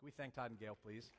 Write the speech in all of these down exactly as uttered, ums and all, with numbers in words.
Can we thank Todd and Gail, please?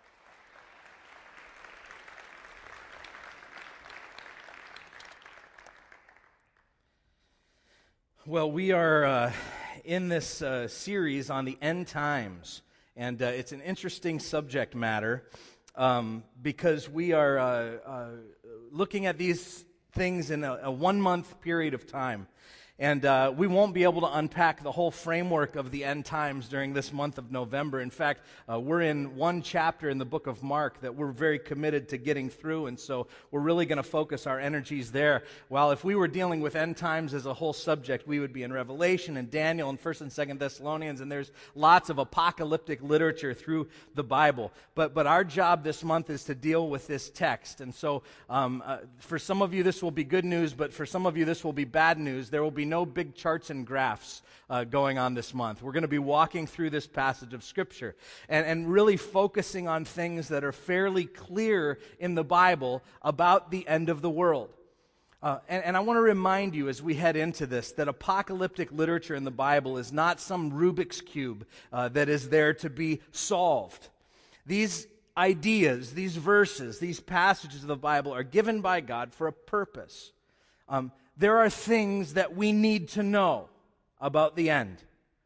Well, we are uh, in this uh, series on the end times, and uh, it's an interesting subject matter um, because we are uh, uh, looking at these things in a, a one-month period of time. And uh, we won't be able to unpack the whole framework of the end times during this month of November. In fact, uh, we're in one chapter in the book of Mark that we're very committed to getting through, and so we're really going to focus our energies there. While if we were dealing with end times as a whole subject, we would be in Revelation and Daniel and First and Second Thessalonians, and there's lots of apocalyptic literature through the Bible. But but our job this month is to deal with this text, and so um, uh, for some of you this will be good news, but for some of you this will be bad news. There will be no big charts and graphs uh, going on this month. We're going to be walking through this passage of Scripture and, and really focusing on things that are fairly clear in the Bible about the end of the world. Uh, and, and I want to remind you as we head into this that apocalyptic literature in the Bible is not some Rubik's Cube uh, that is there to be solved. These ideas, these verses, these passages of the Bible are given by God for a purpose. Um, There are things that we need to know about the end.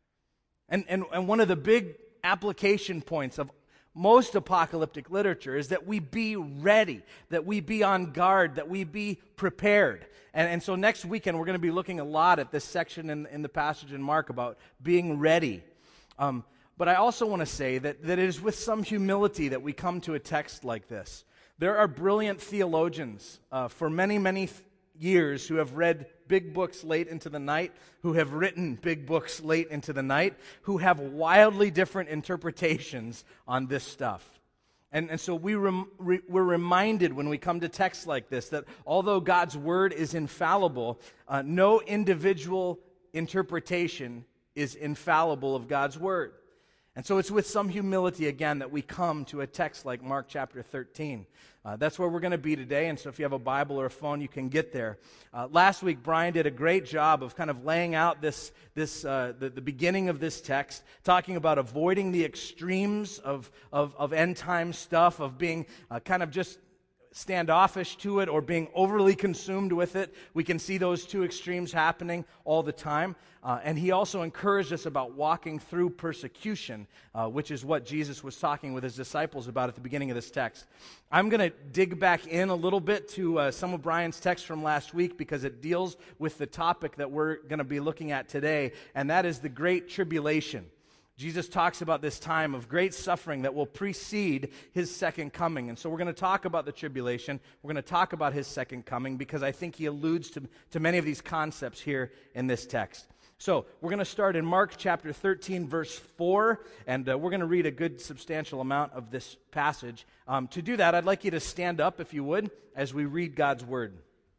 And, and, and one of the big application points of most apocalyptic literature is that we be ready, that we be on guard, that we be prepared. And, and so next weekend we're going to be looking a lot at this section in, in the passage in Mark about being ready. Um, but I also want to say that, that it is with some humility that we come to a text like this. There are brilliant theologians uh, for many, many th- years who have read big books late into the night, who have written big books late into the night, who have wildly different interpretations on this stuff. And, and so we rem, re, we're reminded when we come to texts like this that although God's word is infallible, uh, no individual interpretation is infallible of God's word. And so it's with some humility, again, that we come to a text like Mark chapter thirteen. Uh, that's where we're going to be today, and so if you have a Bible or a phone, you can get there. Uh, last week, Brian did a great job of kind of laying out this, this uh, the, the beginning of this text, talking about avoiding the extremes of, of, of end-time stuff, of being uh, kind of just standoffish to it or being overly consumed with it. We can see those two extremes happening all the time. Uh, and he also encouraged us about walking through persecution, uh, which is what Jesus was talking with his disciples about at the beginning of this text. I'm going to dig back in a little bit to uh, some of Brian's text from last week because it deals with the topic that we're going to be looking at today, and that is the Great Tribulation. Jesus talks about this time of great suffering that will precede his second coming. And so we're going to talk about the tribulation. We're going to talk about his second coming because I think he alludes to, to many of these concepts here in this text. So we're going to start in Mark chapter thirteen, verse four, and uh, we're going to read a good substantial amount of this passage. Um, to do that, I'd like you to stand up, if you would, as we read God's word.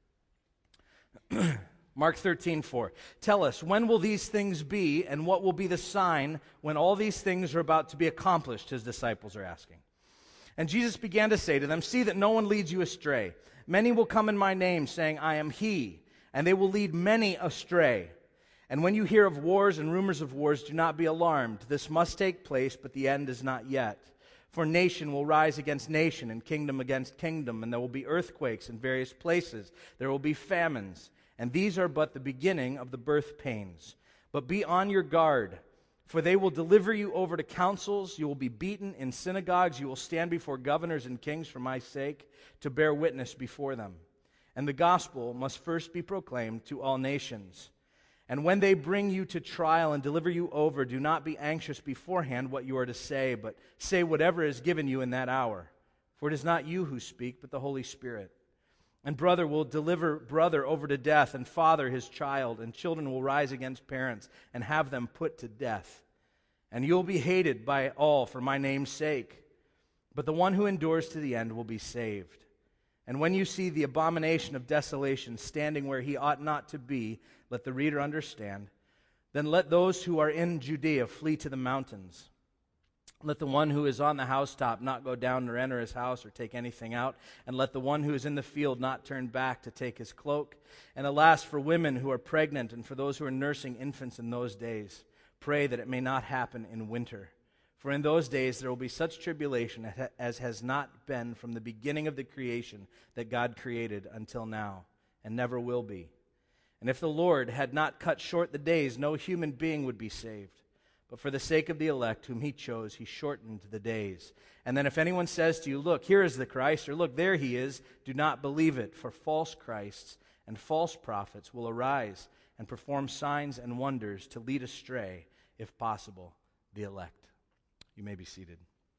Mark thirteen, four. Tell us, when will these things be, and what will be the sign when all these things are about to be accomplished? His disciples are asking. And Jesus began to say to them, see that no one leads you astray. Many will come in my name, saying, I am he, and they will lead many astray. And when you hear of wars and rumors of wars, do not be alarmed. This must take place, but the end is not yet. For nation will rise against nation, and kingdom against kingdom, and there will be earthquakes in various places. There will be famines. And these are but the beginning of the birth pains. But be on your guard, for they will deliver you over to councils. You will be beaten in synagogues. You will stand before governors and kings for my sake, to bear witness before them. And the gospel must first be proclaimed to all nations. And when they bring you to trial and deliver you over, do not be anxious beforehand what you are to say, but say whatever is given you in that hour. For it is not you who speak, but the Holy Spirit. And brother will deliver brother over to death, and father his child, and children will rise against parents and have them put to death. And you'll be hated by all for my name's sake, but the one who endures to the end will be saved. And when you see the abomination of desolation standing where he ought not to be, let the reader understand, then let those who are in Judea flee to the mountains. Let the one who is on the housetop not go down or enter his house or take anything out. And let the one who is in the field not turn back to take his cloak. And alas, for women who are pregnant and for those who are nursing infants in those days, pray that it may not happen in winter. For in those days there will be such tribulation as has not been from the beginning of the creation that God created until now, and never will be. And if the Lord had not cut short the days, no human being would be saved. But for the sake of the elect whom he chose, he shortened the days. And then if anyone says to you, look, here is the Christ, or look, there he is, do not believe it, for false Christs and false prophets will arise and perform signs and wonders to lead astray, if possible, the elect. You may be seated.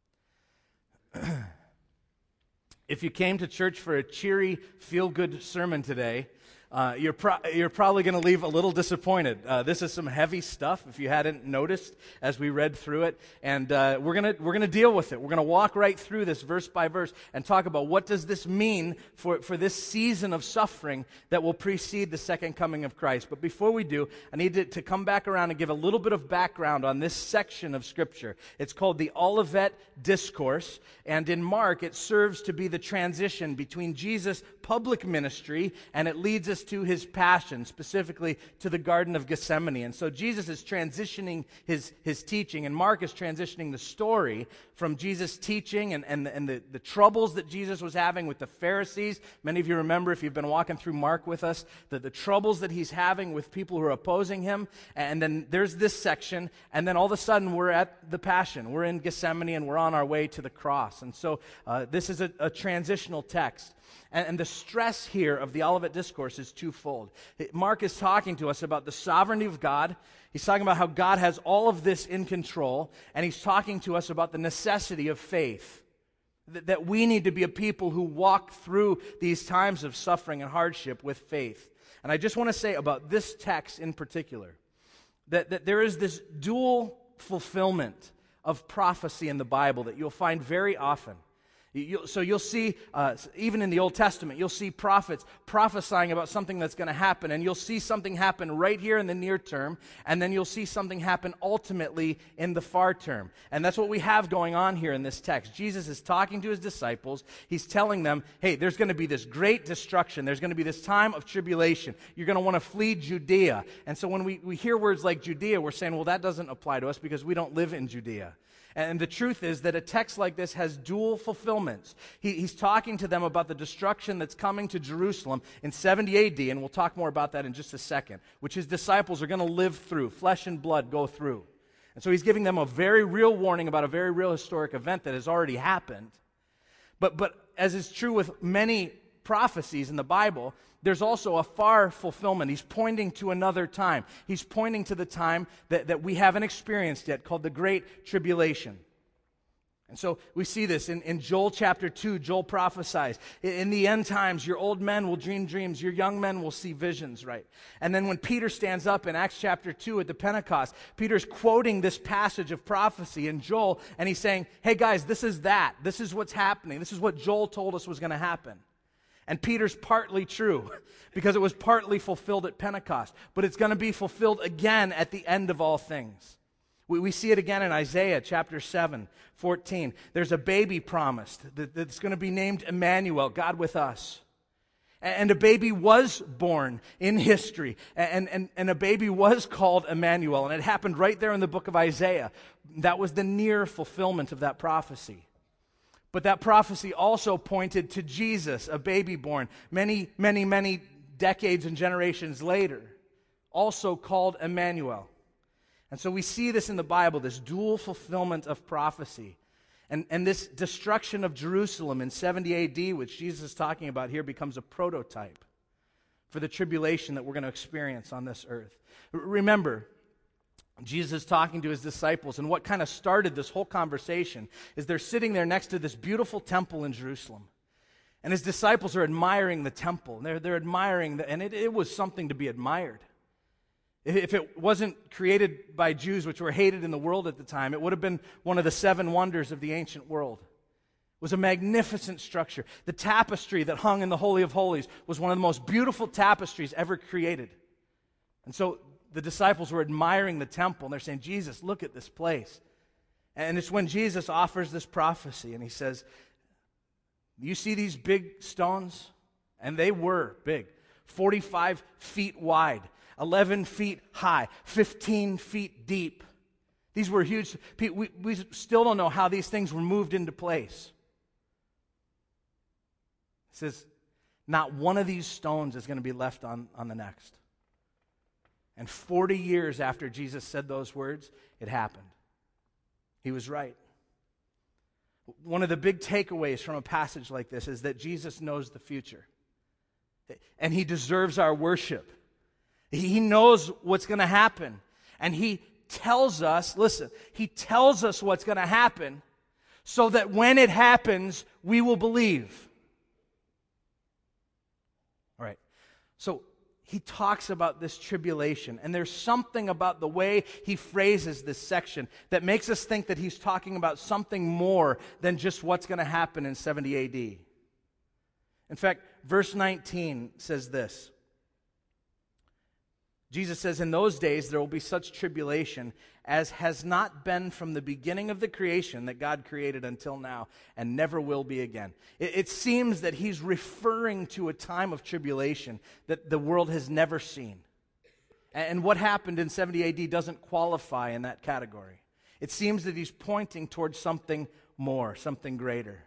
If you came to church for a cheery, feel-good sermon today, uh, you're, pro- you're probably going to leave a little disappointed. Uh, this is some heavy stuff, if you hadn't noticed as we read through it, and uh, we're going to we're going to deal with it. We're going to walk right through this verse by verse and talk about what does this mean for, for this season of suffering that will precede the second coming of Christ. But before we do, I need to, to come back around and give a little bit of background on this section of Scripture. It's called the Olivet Discourse, and in Mark, it serves to be the transition between Jesus' public ministry, and it leads us to his passion, specifically to the Garden of Gethsemane. And so Jesus is transitioning his, his teaching, and Mark is transitioning the story from Jesus' teaching and, and, and the, the troubles that Jesus was having with the Pharisees. Many of you remember, if you've been walking through Mark with us, that the troubles that he's having with people who are opposing him. And then there's this section, and then all of a sudden we're at the Passion. We're in Gethsemane, and we're on our way to the cross. And so uh, this is a, a transitional text. And, and the stress here of the Olivet Discourse is twofold. Mark is talking to us about the sovereignty of God. He's talking about how God has all of this in control. And he's talking to us about the necessity of faith. That, that we need to be a people who walk through these times of suffering and hardship with faith. And I just want to say about this text in particular, that, that there is this dual fulfillment of prophecy in the Bible that you'll find very often. You'll, so you'll see, uh, even in the Old Testament, you'll see prophets prophesying about something that's going to happen, and you'll see something happen right here in the near term, and then you'll see something happen ultimately in the far term. And that's what we have going on here in this text. Jesus is talking to his disciples. He's telling them, hey, there's going to be this great destruction. There's going to be this time of tribulation. You're going to want to flee Judea. And so when we, we hear words like Judea, we're saying, well, that doesn't apply to us because we don't live in Judea. And the truth is that a text like this has dual fulfillments. He, he's talking to them about the destruction that's coming to Jerusalem in seventy A D, and we'll talk more about that in just a second, which his disciples are going to live through, flesh and blood go through. And so he's giving them a very real warning about a very real historic event that has already happened. But, but as is true with many prophecies in the Bible, there's also a far fulfillment. He's pointing to another time. He's pointing to the time that, that we haven't experienced yet, called the Great Tribulation. And so we see this in, in Joel chapter two. Joel prophesies, in, in the end times, your old men will dream dreams, your young men will see visions, right? And then when Peter stands up in Acts chapter two at the Pentecost, Peter's quoting this passage of prophecy in Joel, and he's saying, hey guys, this is that. This is what's happening. This is what Joel told us was going to happen. And Peter's partly true because it was partly fulfilled at Pentecost. But it's going to be fulfilled again at the end of all things. We, we see it again in Isaiah chapter seven, fourteen. There's a baby promised that, that's going to be named Emmanuel, God with us. And, and a baby was born in history. And, and, and a baby was called Emmanuel. And it happened right there in the book of Isaiah. That was the near fulfillment of that prophecy. But that prophecy also pointed to Jesus, a baby born many, many, many decades and generations later, also called Emmanuel. And so we see this in the Bible, this dual fulfillment of prophecy. And, and this destruction of Jerusalem in seventy A D, which Jesus is talking about here, becomes a prototype for the tribulation that we're going to experience on this earth. R- remember, Jesus is talking to his disciples, and what kind of started this whole conversation is they're sitting there next to this beautiful temple in Jerusalem. And his disciples are admiring the temple. They're, they're admiring, the, and it, it was something to be admired. If it wasn't created by Jews, which were hated in the world at the time, it would have been one of the seven wonders of the ancient world. It was a magnificent structure. The tapestry that hung in the Holy of Holies was one of the most beautiful tapestries ever created. And so the disciples were admiring the temple, and they're saying, Jesus, look at this place. And it's when Jesus offers this prophecy, and he says, you see these big stones? And they were big, forty-five feet wide, eleven feet high, fifteen feet deep. These were huge. We, we still don't know how these things were moved into place. It says, not one of these stones is going to be left on, on the next. And forty years after Jesus said those words, it happened. He was right. One of the big takeaways from a passage like this is that Jesus knows the future. And he deserves our worship. He knows what's going to happen. And he tells us, listen, he tells us what's going to happen so that when it happens, we will believe. All right. So he talks about this tribulation, and there's something about the way he phrases this section that makes us think that he's talking about something more than just what's going to happen in seventy A D. In fact, verse nineteen says this. Jesus says, in those days there will be such tribulation as has not been from the beginning of the creation that God created until now, and never will be again. It, it seems that he's referring to a time of tribulation that the world has never seen. And, and what happened in seventy A D doesn't qualify in that category. It seems that he's pointing towards something more, something greater.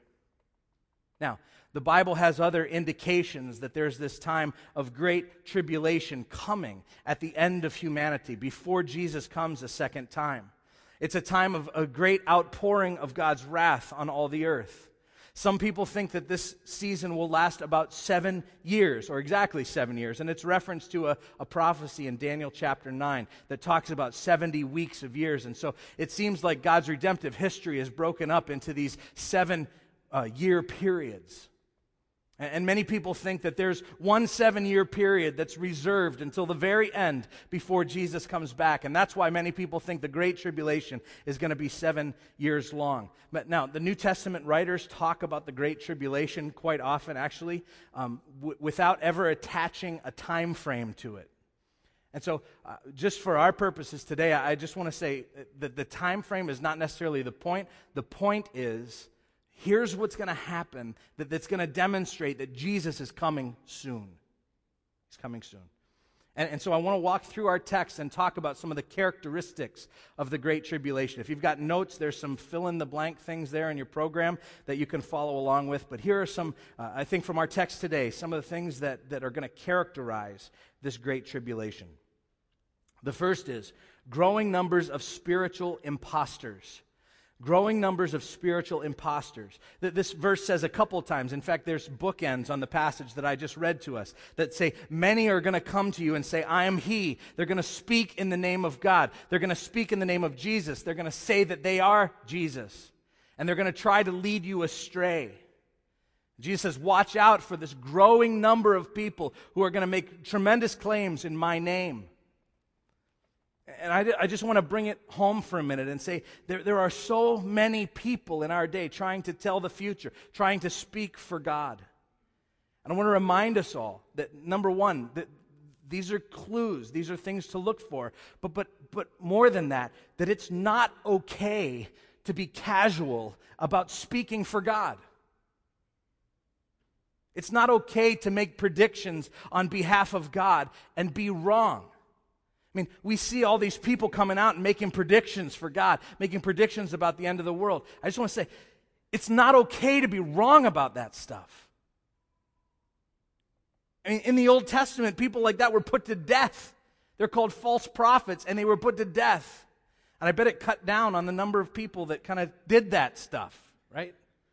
Now, the Bible has other indications that there's this time of great tribulation coming at the end of humanity before Jesus comes a second time. It's a time of a great outpouring of God's wrath on all the earth. Some people think that this season will last about seven years, or exactly seven years, and it's reference to a, a prophecy in Daniel chapter nine that talks about seventy weeks of years. And so it seems like God's redemptive history is broken up into these seven uh, year periods. And many people think that there's one seven-year period that's reserved until the very end before Jesus comes back. And that's why many people think the Great Tribulation is going to be seven years long. But now, the New Testament writers talk about the Great Tribulation quite often, actually, um, w- without ever attaching a time frame to it. And so, uh, just for our purposes today, I, I just want to say that the time frame is not necessarily the point. The point is, here's what's going to happen that, that's going to demonstrate that Jesus is coming soon. He's coming soon. And, and so I want to walk through our text and talk about some of the characteristics of the Great Tribulation. If you've got notes, there's some fill-in-the-blank things there in your program that you can follow along with. But here are some, uh, I think from our text today, some of the things that, that are going to characterize this Great Tribulation. The first is growing numbers of spiritual imposters. Growing numbers of spiritual imposters. This verse says a couple times, in fact, there's bookends on the passage that I just read to us that say, many are going to come to you and say, I am he. They're going to speak in the name of God. They're going to speak in the name of Jesus. They're going to say that they are Jesus. And they're going to try to lead you astray. Jesus says, watch out for this growing number of people who are going to make tremendous claims in my name. And I, I just want to bring it home for a minute and say there, there are so many people in our day trying to tell the future, trying to speak for God. And I want to remind us all that, number one, that these are clues, these are things to look for. But, but, but more than that, that it's not okay to be casual about speaking for God. It's not okay to make predictions on behalf of God and be wrong. I mean, we see all these people coming out and making predictions for God, making predictions about the end of the world. I just want to say, it's not okay to be wrong about that stuff. I mean, in the Old Testament, people like that were put to death. They're called false prophets, and they were put to death. And I bet it cut down on the number of people that kind of did that stuff, right?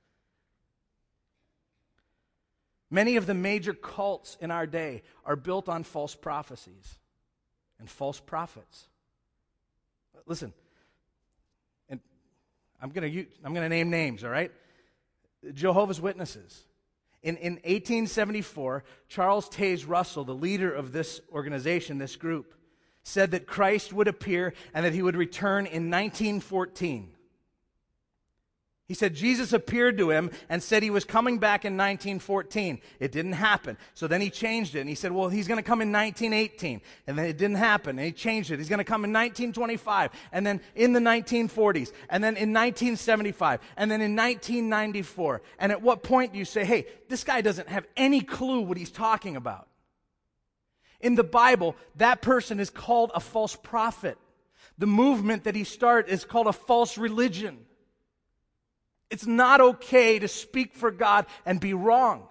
Many of the major cults in our day are built on false prophecies and false prophets. Listen, and I'm going to I'm going to name names, all right? Jehovah's Witnesses. In, in eighteen seventy-four, Charles Taze Russell, the leader of this organization, this group, said that Christ would appear and that he would return in nineteen fourteen. He said Jesus appeared to him and said he was coming back in nineteen fourteen. It didn't happen. So then he changed it, and he said, well, he's going to come in nineteen eighteen. And then it didn't happen, and he changed it. He's going to come in nineteen twenty-five, and then in the nineteen forties, and then in nineteen seventy-five, and then in nineteen ninety-four. And at what point do you say, hey, this guy doesn't have any clue what he's talking about? In the Bible, that person is called a false prophet. The movement that he started is called a false religion. It's not okay to speak for God and be wrong.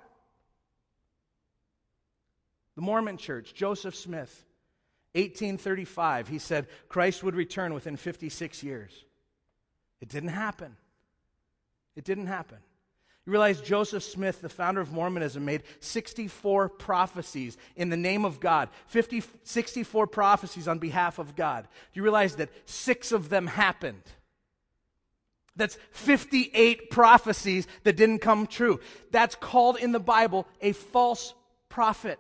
The Mormon Church, Joseph Smith, eighteen thirty-five, he said Christ would return within fifty-six years. It didn't happen. It didn't happen. You realize Joseph Smith, the founder of Mormonism, made sixty-four prophecies in the name of God, fifty, sixty-four prophecies on behalf of God. Do you realize that six of them happened? That's fifty-eight prophecies that didn't come true. That's called in the Bible a false prophet.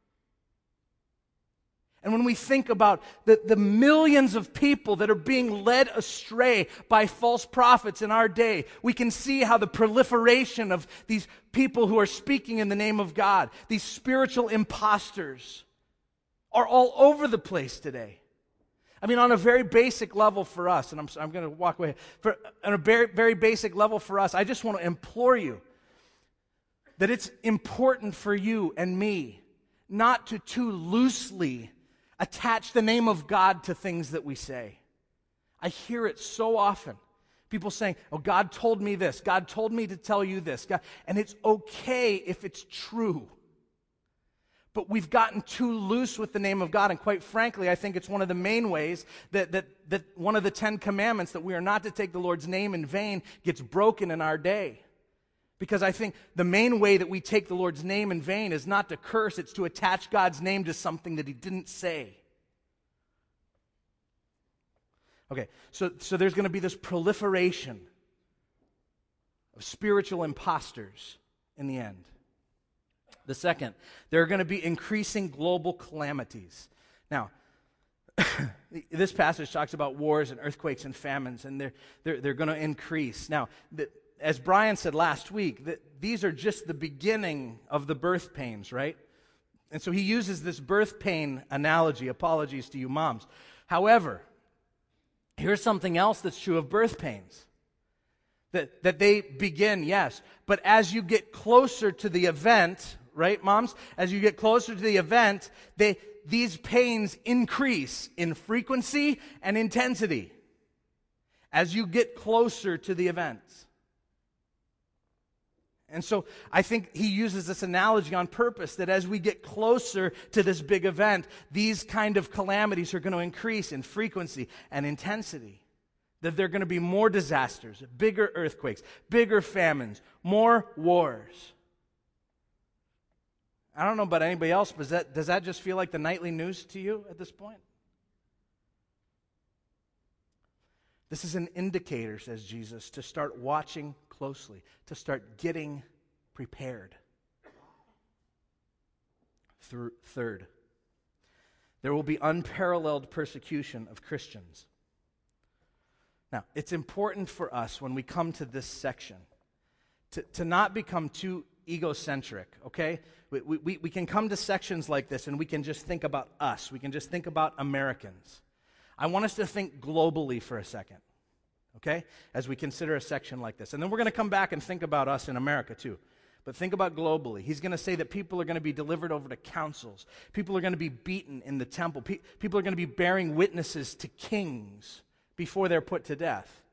And when we think about the, the millions of people that are being led astray by false prophets in our day, we can see how the proliferation of these people who are speaking in the name of God, these spiritual imposters, are all over the place today. I mean, on a very basic level for us, and I'm, I'm going to walk away, for, on a very, very basic level for us, I just want to implore you that it's important for you and me not to too loosely attach the name of God to things that we say. I hear it so often. People saying, oh, God told me this. God told me to tell you this. God, and it's okay if it's true. But we've gotten too loose with the name of God. And quite frankly, I think it's one of the main ways that, that, that one of the Ten Commandments, that we are not to take the Lord's name in vain, gets broken in our day. Because I think the main way that we take the Lord's name in vain is not to curse, it's to attach God's name to something that he didn't say. Okay, so, so there's going to be this proliferation of spiritual imposters in the end. The second, there are going to be increasing global calamities. Now, this passage talks about wars and earthquakes and famines, and they're, they're, they're going to increase. Now, the, as Brian said last week, that these are just the beginning of the birth pains, right? And so he uses this birth pain analogy. Apologies to you moms. However, here's something else that's true of birth pains. That, that they begin, yes, but as you get closer to the event, right, moms? As you get closer to the event, they, these pains increase in frequency and intensity as you get closer to the events. And so I think he uses this analogy on purpose, that as we get closer to this big event, these kind of calamities are going to increase in frequency and intensity. That there are going to be more disasters, bigger earthquakes, bigger famines, more wars. I don't know about anybody else, but does that, does that just feel like the nightly news to you at this point? This is an indicator, says Jesus, to start watching closely, to start getting prepared. Third, there will be unparalleled persecution of Christians. Now, it's important for us when we come to this section to, to not become too egocentric, okay? We, we, we can come to sections like this and we can just think about us. We can just think about Americans. I want us to think globally for a second, okay, as we consider a section like this. And then we're going to come back and think about us in America too. But think about globally. He's going to say that people are going to be delivered over to councils. People are going to be beaten in the temple. Pe- people are going to be bearing witnesses to kings before they're put to death.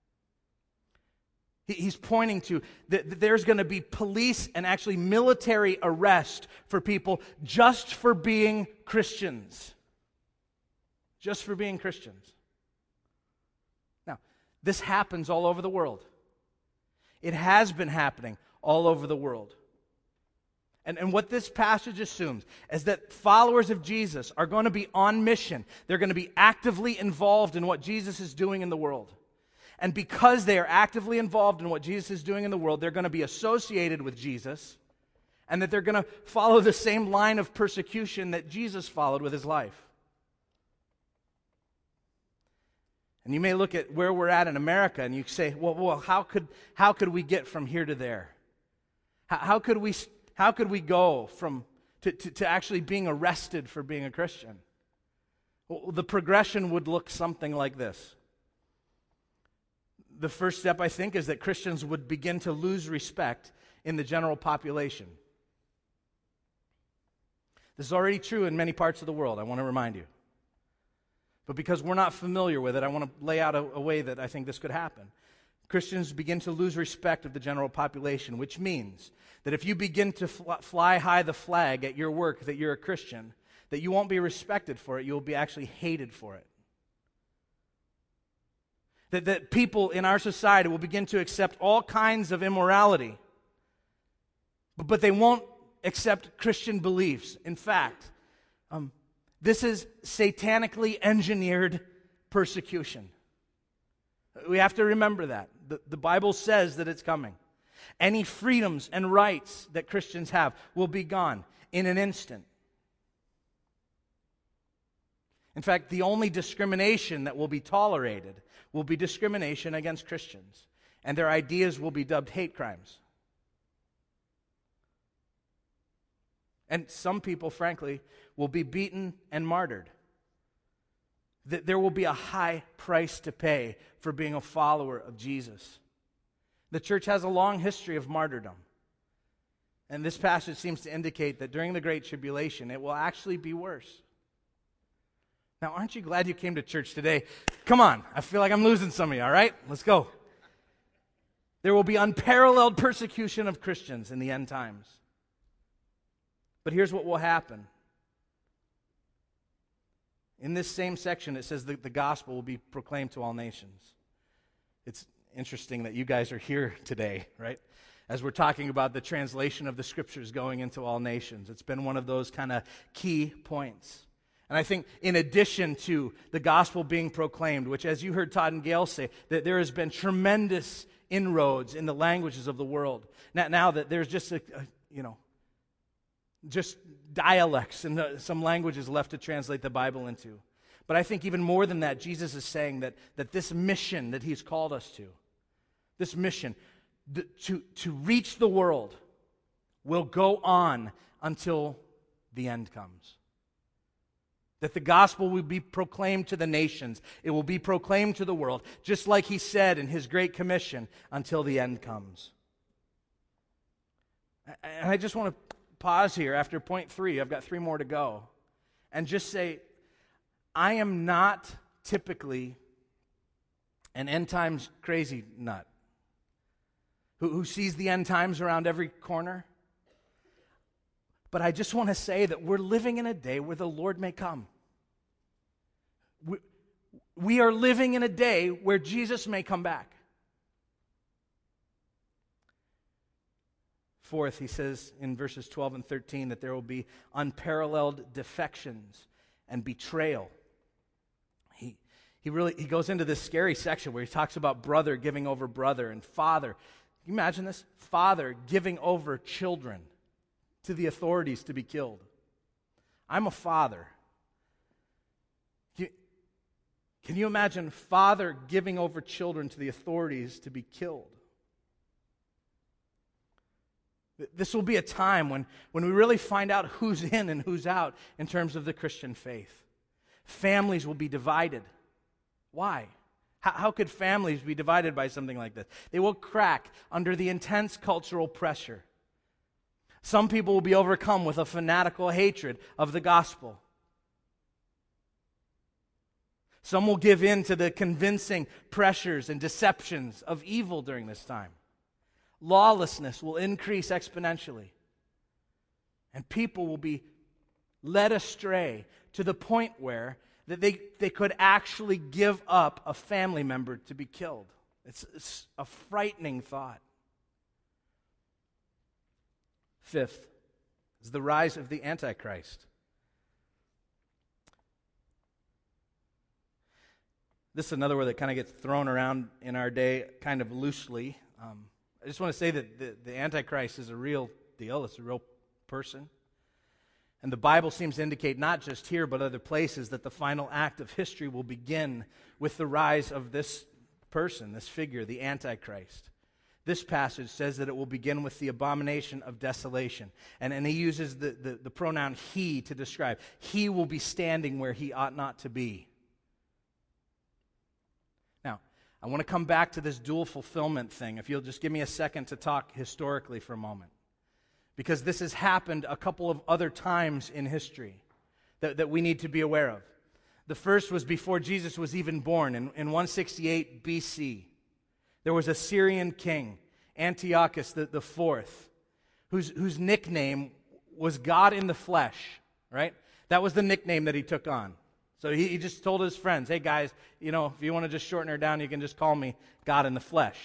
He, he's pointing to that, that there's going to be police and actually military arrest for people just for being Christians. Just for being Christians. Now, this happens all over the world. It has been happening all over the world. And, and what this passage assumes is that followers of Jesus are going to be on mission. They're going to be actively involved in what Jesus is doing in the world. And because they are actively involved in what Jesus is doing in the world, they're going to be associated with Jesus, and that they're going to follow the same line of persecution that Jesus followed with his life. And you may look at where we're at in America and you say, well, well how could how could we get from here to there? How, how could we how could we go from to, to, to actually being arrested for being a Christian? Well, the progression would look something like this. The first step, I think, is that Christians would begin to lose respect in the general population. This is already true in many parts of the world, I want to remind you. But because we're not familiar with it, I want to lay out a, a way that I think this could happen. Christians begin to lose respect of the general population, which means that if you begin to fly, fly high the flag at your work that you're a Christian, that you won't be respected for it, you'll be actually hated for it. That, that people in our society will begin to accept all kinds of immorality, but, but they won't accept Christian beliefs. In fact, um, this is satanically engineered persecution. We have to remember that. The, the Bible says that it's coming. Any freedoms and rights that Christians have will be gone in an instant. In fact, the only discrimination that will be tolerated will be discrimination against Christians, and their ideas will be dubbed hate crimes. And some people, frankly, will be beaten and martyred. That there will be a high price to pay for being a follower of Jesus. The church has a long history of martyrdom. And this passage seems to indicate that during the Great Tribulation, it will actually be worse. Now, aren't you glad you came to church today? Come on, I feel like I'm losing some of you, all right? Let's go. There will be unparalleled persecution of Christians in the end times. But here's what will happen. In this same section, it says that the gospel will be proclaimed to all nations. It's interesting that you guys are here today, right? As we're talking about the translation of the scriptures going into all nations. It's been one of those kind of key points. And I think in addition to the gospel being proclaimed, which as you heard Todd and Gail say, that there has been tremendous inroads in the languages of the world. Now, now that there's just, a, a, you know, just dialects and uh, some languages left to translate the Bible into. But I think even more than that, Jesus is saying that, that this mission that he's called us to, this mission th- to, to reach the world will go on until the end comes. That the gospel will be proclaimed to the nations. It will be proclaimed to the world, just like he said in his Great Commission, until the end comes. And I just want to pause here after point three. I've got three more to go. And just say, I am not typically an end times crazy nut who, who sees the end times around every corner. But I just want to say that we're living in a day where the Lord may come. We, we are living in a day where Jesus may come back. Fourth, he says in verses twelve and thirteen that there will be unparalleled defections and betrayal. He, he really he goes into this scary section where he talks about brother giving over brother and father. Can you imagine this? Father giving over children to the authorities to be killed. I'm a father. Can you, can you imagine father giving over children to the authorities to be killed? This will be a time when, when we really find out who's in and who's out in terms of the Christian faith. Families will be divided. Why? How, how could families be divided by something like this? They will crack under the intense cultural pressure. Some people will be overcome with a fanatical hatred of the gospel. Some will give in to the convincing pressures and deceptions of evil during this time. Lawlessness will increase exponentially. And people will be led astray to the point where that they, they could actually give up a family member to be killed. It's, it's a frightening thought. Fifth is the rise of the Antichrist. This is another word that kind of gets thrown around in our day kind of loosely. Um, I just want to say that the, the Antichrist is a real deal. It's a real person. And the Bible seems to indicate, not just here but other places, that the final act of history will begin with the rise of this person, this figure, the Antichrist. This passage says that it will begin with the abomination of desolation. And, and he uses the, the, the pronoun he to describe. He will be standing where he ought not to be. Now, I want to come back to this dual fulfillment thing, if you'll just give me a second to talk historically for a moment. Because this has happened a couple of other times in history that, that we need to be aware of. The first was before Jesus was even born, in, in one sixty-eight B C. There was a Syrian king, Antiochus the, the fourth, whose, whose nickname was God in the flesh, right? That was the nickname that he took on. So he, he just told his friends, hey guys, you know, if you want to just shorten her down, you can just call me God in the flesh.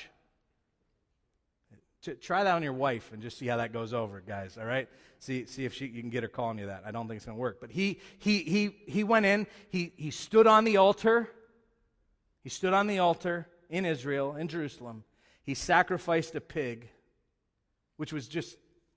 To, try that on your wife and just see how that goes over, guys, all right? See see if she, you can get her calling you that. I don't think it's going to work. But he he he he went in, he he stood on the altar. He stood on the altar in Israel, in Jerusalem. He sacrificed a pig, which was just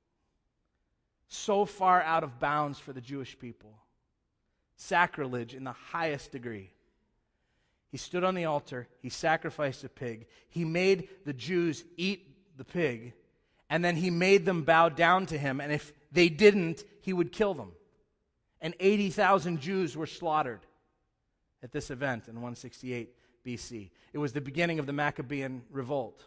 so far out of bounds for the Jewish people. Sacrilege in the highest degree. He stood on the altar, he sacrificed a pig. He made the Jews eat the pig, and then he made them bow down to him, and if they didn't, he would kill them. And eighty thousand Jews were slaughtered at this event in one sixty-eight B C. It was the beginning of the Maccabean revolt.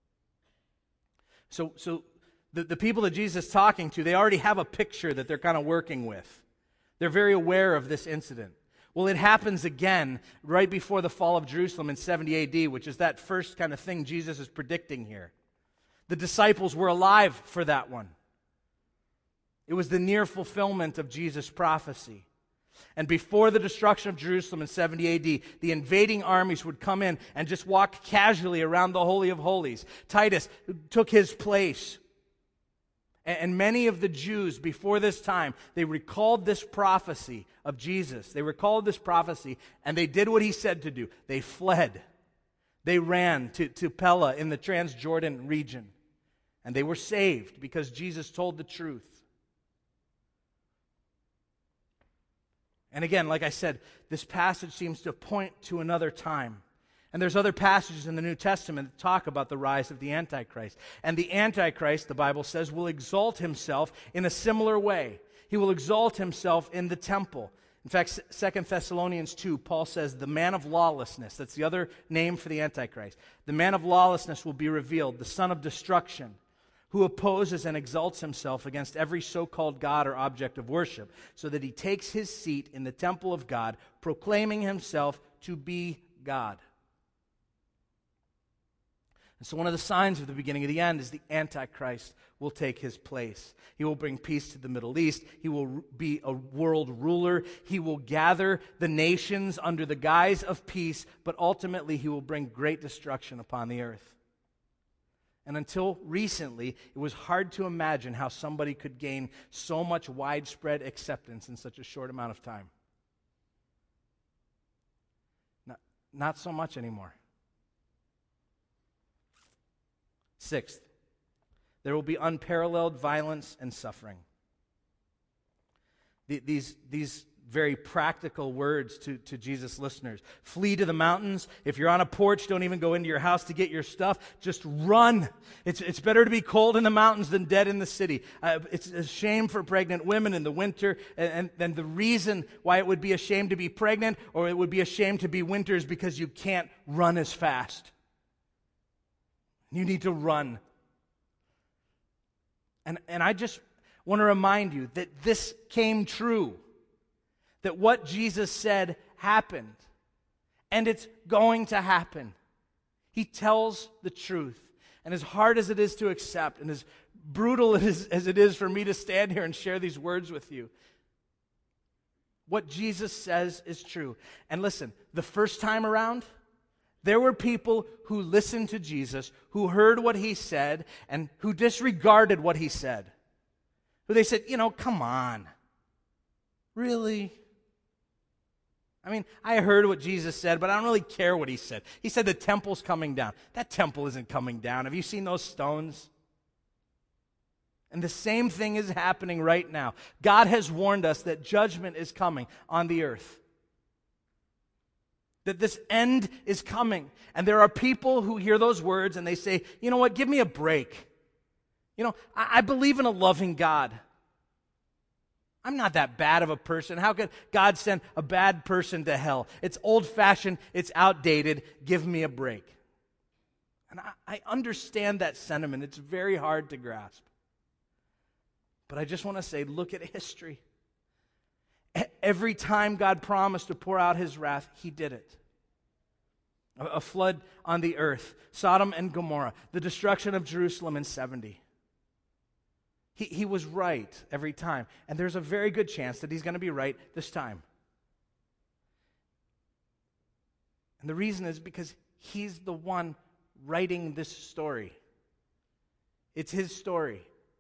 So, so the, the people that Jesus is talking to, they already have a picture that they're kind of working with. They're very aware of this incident. Well, it happens again right before the fall of Jerusalem in seventy A D, which is that first kind of thing Jesus is predicting here. The disciples were alive for that one. It was the near fulfillment of Jesus' prophecy. And before the destruction of Jerusalem in seventy A D, the invading armies would come in and just walk casually around the Holy of Holies. Titus took his place. And many of the Jews before this time, they recalled this prophecy of Jesus. They recalled this prophecy, and they did what he said to do. They fled. They ran to, to Pella in the Transjordan region. And they were saved because Jesus told the truth. And again, like I said, this passage seems to point to another time. And there's other passages in the New Testament that talk about the rise of the Antichrist. And the Antichrist, the Bible says, will exalt himself in a similar way. He will exalt himself in the temple. In fact, Second Thessalonians two, Paul says, the man of lawlessness, that's the other name for the Antichrist. The man of lawlessness will be revealed, the son of destruction, who opposes and exalts himself against every so-called God or object of worship, so that he takes his seat in the temple of God, proclaiming himself to be God. And so one of the signs of the beginning of the end is the Antichrist will take his place. He will bring peace to the Middle East. He will be a world ruler. He will gather the nations under the guise of peace, but ultimately he will bring great destruction upon the earth. And until recently, it was hard to imagine how somebody could gain so much widespread acceptance in such a short amount of time. Not, not so much anymore. Sixth, there will be unparalleled violence and suffering. The, these, these very practical words to, to Jesus' listeners. Flee to the mountains. If you're on a porch, don't even go into your house to get your stuff. Just run. It's, it's better to be cold in the mountains than dead in the city. Uh, it's a shame for pregnant women in the winter. And, and, and the reason why it would be a shame to be pregnant or it would be a shame to be winter is because you can't run as fast. You need to run. And, and I just want to remind you that this came true. That what Jesus said happened. And it's going to happen. He tells the truth. And as hard as it is to accept, and as brutal it is, as it is for me to stand here and share these words with you, what Jesus says is true. And listen, the first time around, there were people who listened to Jesus, who heard what he said, and who disregarded what he said. Who they said, you know, come on. Really? I mean, I heard what Jesus said, but I don't really care what he said. He said the temple's coming down. That temple isn't coming down. Have you seen those stones? And the same thing is happening right now. God has warned us that judgment is coming on the earth. That this end is coming. And there are people who hear those words and they say, you know what, give me a break. You know, I, I believe in a loving God. I'm not that bad of a person. How could God send a bad person to hell? It's old-fashioned. It's outdated. Give me a break. And I, I understand that sentiment. It's very hard to grasp. But I just want to say, look at history. every time God promised to pour out his wrath, he did it. A, a flood on the earth, Sodom and Gomorrah, the destruction of Jerusalem in seventy. He, he was right every time. And there's a very good chance that he's going to be right this time. And the reason is because he's the one writing this story. It's his story.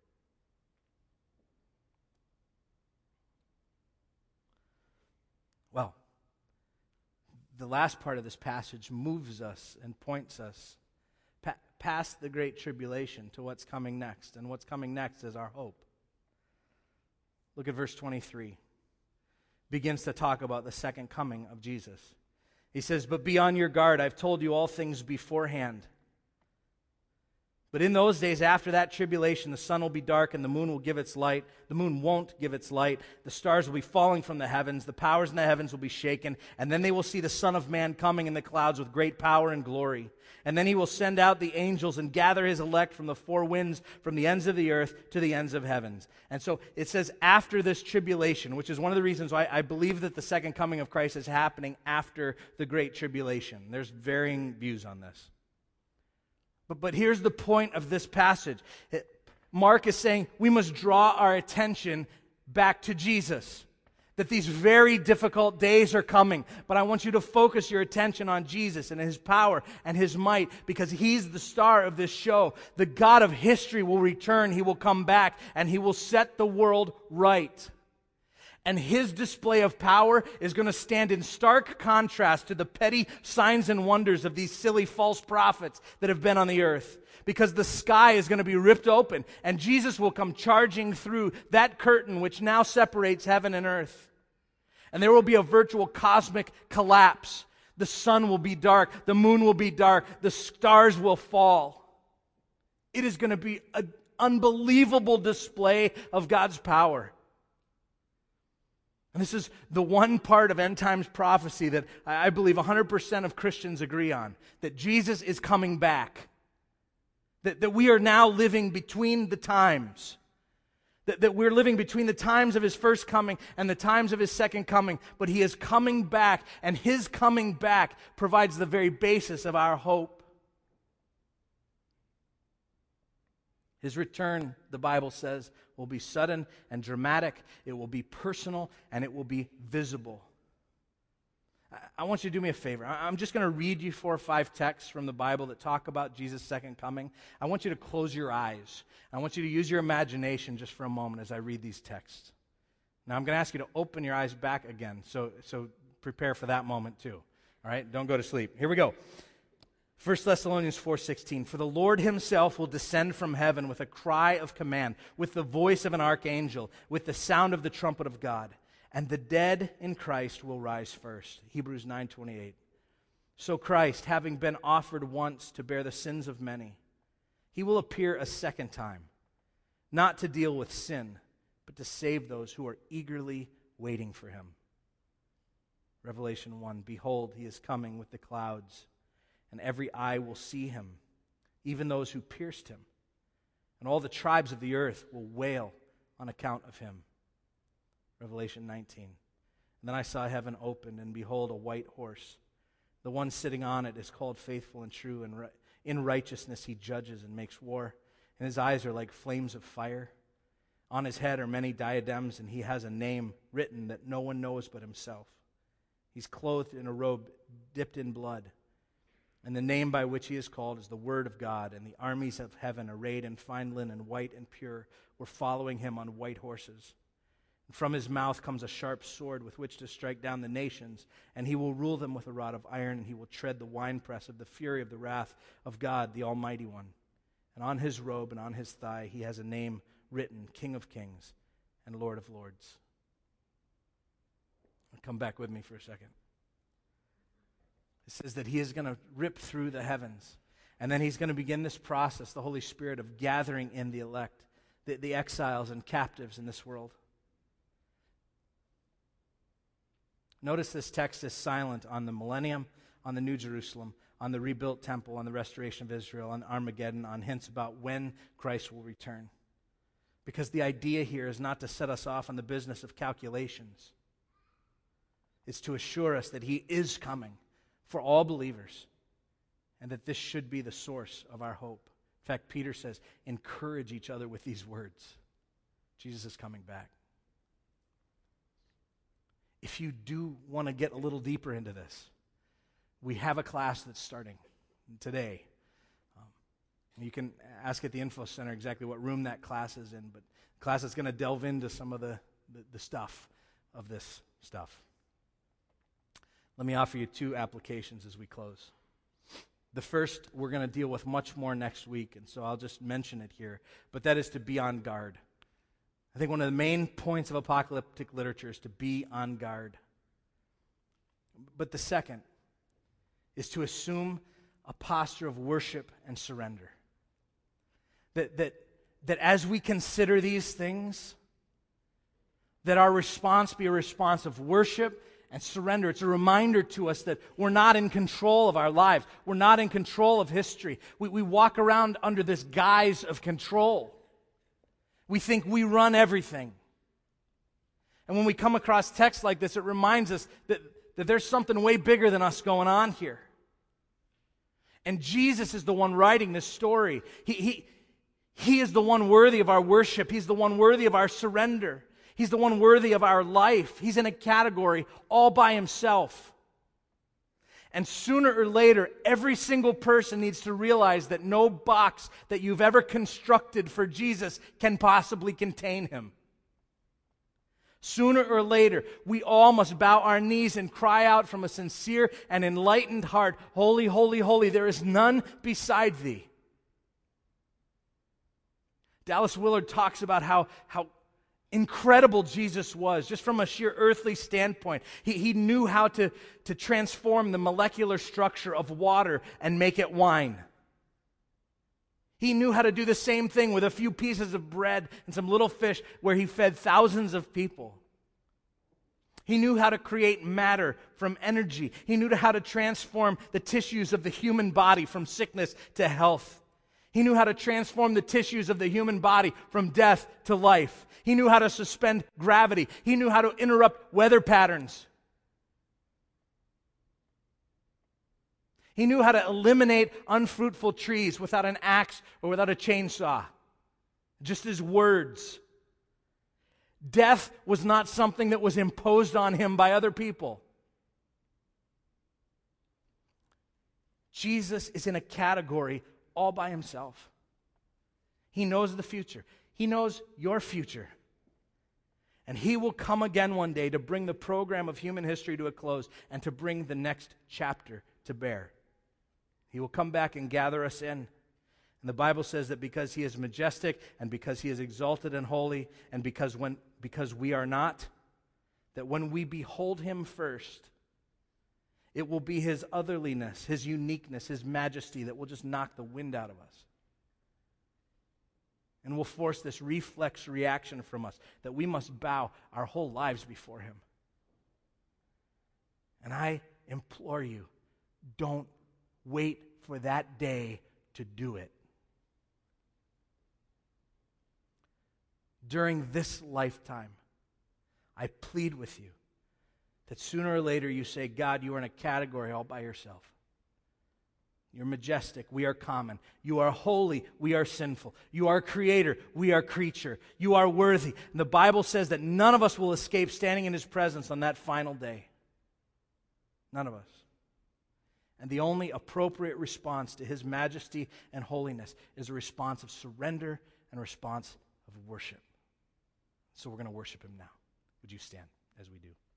Well, the last part of this passage moves us and points us pa- past the great tribulation to what's coming next. And what's coming next is our hope. Look at verse twenty-three. Begins to talk about the second coming of Jesus. He says, "But be on your guard. I've told you all things beforehand. But in those days after that tribulation, the sun will be dark and the moon will give its light. The moon won't give its light. The stars will be falling from the heavens. The powers in the heavens will be shaken. And then they will see the Son of Man coming in the clouds with great power and glory. And then he will send out the angels and gather his elect from the four winds, from the ends of the earth to the ends of heavens." And so it says after this tribulation, which is one of the reasons why I believe that the second coming of Christ is happening after the great tribulation. There's varying views on this. But, but here's the point of this passage. It, Mark is saying we must draw our attention back to Jesus. That these very difficult days are coming. But I want you to focus your attention on Jesus and his power and his might, because he's the star of this show. The God of history will return. He will come back and he will set the world right. And his display of power is going to stand in stark contrast to the petty signs and wonders of these silly false prophets that have been on the earth. Because the sky is going to be ripped open, and Jesus will come charging through that curtain which now separates heaven and earth. And there will be a virtual cosmic collapse. The sun will be dark, the moon will be dark, the stars will fall. It is going to be an unbelievable display of God's power. And this is the one part of end times prophecy that I believe one hundred percent of Christians agree on, that Jesus is coming back. That, that we are now living between the times. That, that we're living between the times of his first coming and the times of his second coming. But he is coming back, and his coming back provides the very basis of our hope. His return, the Bible says, will be sudden and dramatic. It will be personal, and it will be visible. I want you to do me a favor. I'm just going to read you four or five texts from the Bible that talk about Jesus' second coming. I want you to close your eyes. I want you to use your imagination just for a moment as I read these texts. Now, I'm going to ask you to open your eyes back again, so, so prepare for that moment too. All right? Don't go to sleep. Here we go. First Thessalonians four sixteen, "For the Lord himself will descend from heaven with a cry of command, with the voice of an archangel, with the sound of the trumpet of God. And the dead in Christ will rise first." Hebrews nine twenty-eight. "So Christ, having been offered once to bear the sins of many, he will appear a second time, not to deal with sin, but to save those who are eagerly waiting for him." Revelation one, "Behold, he is coming with the clouds, and every eye will see him, even those who pierced him. And all the tribes of the earth will wail on account of him." Revelation nineteen. "And then I saw heaven opened, and behold, a white horse. The one sitting on it is called Faithful and True, and in righteousness he judges and makes war. And his eyes are like flames of fire. On his head are many diadems, and he has a name written that no one knows but himself. He's clothed in a robe dipped in blood. And the name by which he is called is the Word of God. And the armies of heaven, arrayed in fine linen, white and pure, were following him on white horses. And from his mouth comes a sharp sword with which to strike down the nations. And he will rule them with a rod of iron, and he will tread the winepress of the fury of the wrath of God, the Almighty One. And on his robe and on his thigh he has a name written, King of Kings and Lord of Lords. Come back with me for a second. It says that he is going to rip through the heavens. And then he's going to begin this process, the Holy Spirit, of gathering in the elect, the, the exiles and captives in this world. Notice this text is silent on the millennium, on the New Jerusalem, on the rebuilt temple, on the restoration of Israel, on Armageddon, on hints about when Christ will return. Because the idea here is not to set us off on the business of calculations. is to assure us that he is coming for all believers and that this should be the source of our hope. In fact, Peter says, encourage each other with these words. Jesus is coming back. If you do want to get a little deeper into this, we have a class that's starting today. Um, you can ask at the Info Center exactly what room that class is in, but the class is going to delve into some of the, the, the stuff of this stuff. Let me offer you two applications as we close. The first, we're going to deal with much more next week, and so I'll just mention it here, but that is to be on guard. I think one of the main points of apocalyptic literature is to be on guard. But the second is to assume a posture of worship and surrender. That, that, that as we consider these things, that our response be a response of worship and surrender. It's a reminder to us that we're not in control of our lives. We're not in control of history. We, we walk around under this guise of control. We think we run everything. And when we come across texts like this, it reminds us that, that there's something way bigger than us going on here. And Jesus is the one writing this story. He, he, he is the one worthy of our worship. He's the one worthy of our surrender. He's the one worthy of our life. He's in a category all by himself. And sooner or later, every single person needs to realize that no box that you've ever constructed for Jesus can possibly contain him. Sooner or later, we all must bow our knees and cry out from a sincere and enlightened heart, holy, holy, holy, there is none beside thee. Dallas Willard talks about how, how incredible Jesus was, just from a sheer earthly standpoint. He, he knew how to, to transform the molecular structure of water and make it wine. He knew how to do the same thing with a few pieces of bread and some little fish where he fed thousands of people. He knew how to create matter from energy. He knew how to transform the tissues of the human body from sickness to health. He knew how to transform the tissues of the human body from death to life. He knew how to suspend gravity. He knew how to interrupt weather patterns. He knew how to eliminate unfruitful trees without an axe or without a chainsaw. Just his words. Death was not something that was imposed on him by other people. Jesus is in a category all by himself. He knows the future. He knows your future. And he will come again one day to bring the program of human history to a close and to bring the next chapter to bear. He will come back and gather us in. And the Bible says that because he is majestic and because he is exalted and holy and because when because we are not, that when we behold him first, it will be his otherliness, his uniqueness, his majesty that will just knock the wind out of us. And will force this reflex reaction from us that we must bow our whole lives before him. And I implore you, don't wait for that day to do it. During this lifetime, I plead with you that sooner or later you say, God, you are in a category all by yourself. You're majestic, we are common. You are holy, we are sinful. You are creator, we are creature. You are worthy. And the Bible says that none of us will escape standing in his presence on that final day. None of us. And the only appropriate response to his majesty and holiness is a response of surrender and a response of worship. So we're going to worship him now. Would you stand as we do?